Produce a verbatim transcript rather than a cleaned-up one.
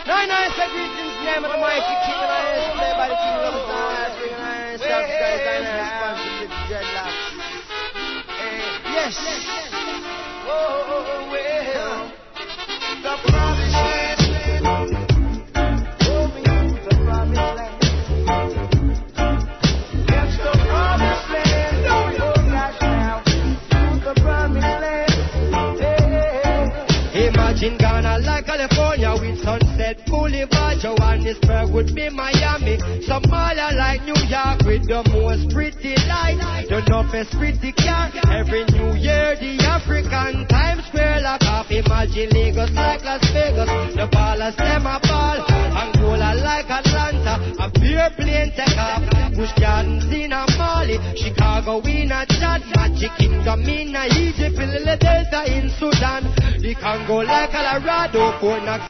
Nine nine say greetings, name of the mighty king of the play by the king of the stars. Bring nine stop guys and responsibility dreadlocks. Yes. Oh, well. The promised land. Oh, me to the promised land. Yes, the promised land. Oh, gosh, now. To the promised land. Hey. Imagine Ghana like California with sunset boulevard. Johannesburg would be Miami. Somalia like New York with the most pretty lights. The toughest pretty car. Every New Year the African Times Square lock off. Imagine Lagos like Las Vegas. The ballers them a ball. Angola like Atlanta. A beer plane take off. Bush Gardens in a Mali. Chicago in a Chad. Magic Kingdom in a Egypt. Philadelphia in Sudan. The Congo like Colorado. Fort Knox